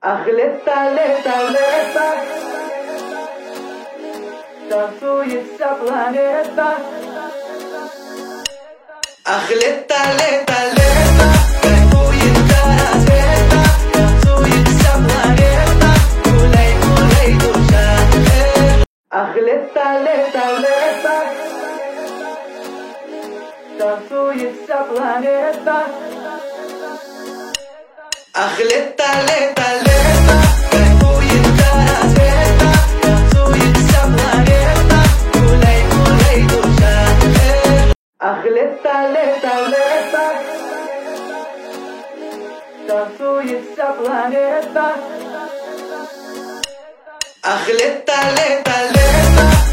Ах, лето, лето, лето, танцуется планета. Ах, лето, лето, лето, кайфует до рассвета. Танцуется планета, гуляй, гуляй, душа. Ах, лето, лето, лето, танцуется планета. Ах, лето, лето, лето, кайфует до рассвета. Танцуется планета, гуляй, гуляй, душа. Ах, лето, лето, лето, танцуется планета. Ах, лето, лето, лето.